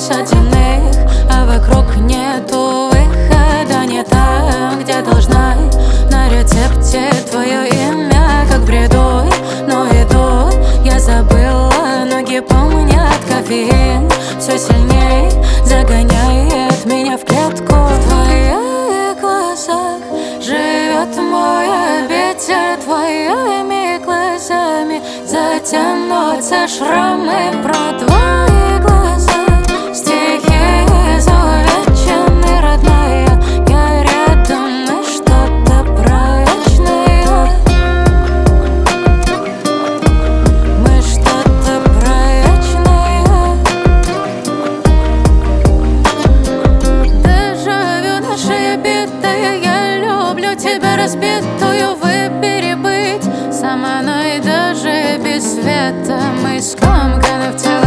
осталась один их, а вокруг нету выхода. Не там, где должна, на рецепте твое имя, как в бреду. Но иду, я забыла, ноги помнят кофеин. Все сильней загоняет меня в клетку. В твоих глазах живет мой обитель. Твоими глазами затянутся шрамы. Про твои глаза стихи изувечены, родная. Я рядом, и что-то прочное. Мы что-то прочное. Дежавю наши биты. Я люблю тебя разбитую. Выбери быть со мной даже без света. Мы скомканы в теле.